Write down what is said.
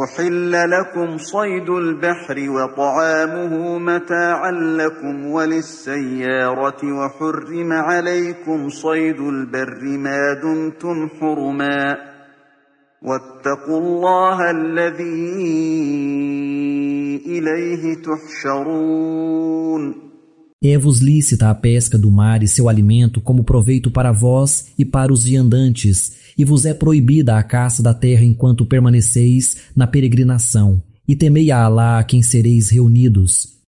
أحل لكم صيد البحر وطعامه متاعا لكم وللسيارة وحرم عليكم صيد البر ما دمتم حرما واتقوا الله الذي إليه تحشرون. É-vos lícita a pesca do mar e seu alimento como proveito para vós e para os viandantes, e vos é proibida a caça da terra enquanto permaneceis na peregrinação, e temei a Alá a quem sereis reunidos.